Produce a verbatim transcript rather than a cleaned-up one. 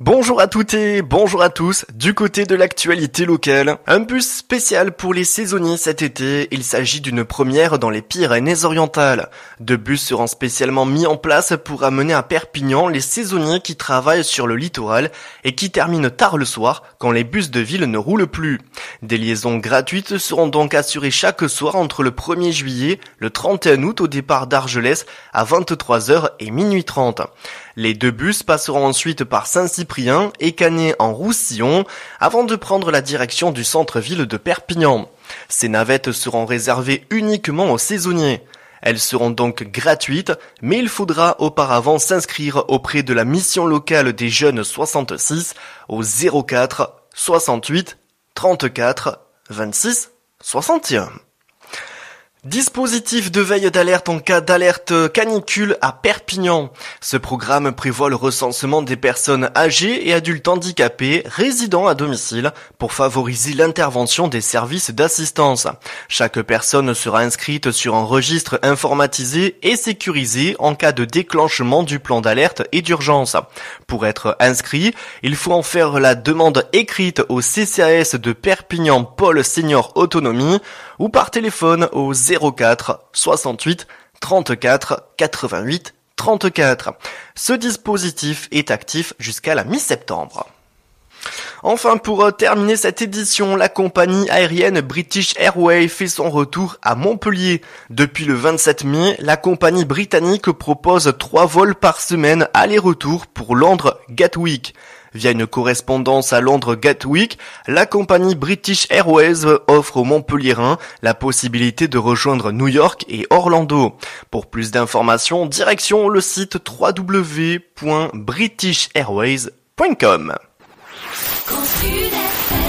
Bonjour à toutes et bonjour à tous, du côté de l'actualité locale. Un bus spécial pour les saisonniers cet été, il s'agit d'une première dans les Pyrénées-Orientales. Deux bus seront spécialement mis en place pour amener à Perpignan les saisonniers qui travaillent sur le littoral et qui terminent tard le soir quand les bus de ville ne roulent plus. Des liaisons gratuites seront donc assurées chaque soir entre le premier juillet, le trente et un août au départ d'Argelès à vingt-trois heures et minuit trente. Les deux bus passeront ensuite par Saint-Cyprien et Canet en Roussillon avant de prendre la direction du centre-ville de Perpignan. Ces navettes seront réservées uniquement aux saisonniers. Elles seront donc gratuites, mais il faudra auparavant s'inscrire auprès de la mission locale des jeunes soixante-six au zéro quatre soixante-huit trente-quatre vingt-six soixante et un. Dispositif de veille d'alerte en cas d'alerte canicule à Perpignan. Ce programme prévoit le recensement des personnes âgées et adultes handicapés résidant à domicile pour favoriser l'intervention des services d'assistance. Chaque personne sera inscrite sur un registre informatisé et sécurisé en cas de déclenchement du plan d'alerte et d'urgence. Pour être inscrit, il faut en faire la demande écrite au C C A S de Perpignan Pôle Senior Autonomie ou par téléphone au zéro quatre soixante-huit trente-quatre quatre-vingt-huit trente-quatre. Ce dispositif est actif jusqu'à la mi-septembre. Enfin, pour terminer cette édition, la compagnie aérienne British Airways fait son retour à Montpellier. Depuis le vingt-sept mai, la compagnie britannique propose trois vols par semaine aller-retour pour Londres-Gatwick. Via une correspondance à Londres-Gatwick, la compagnie British Airways offre aux Montpelliérains la possibilité de rejoindre New York et Orlando. Pour plus d'informations, direction le site w w w point british airways point com.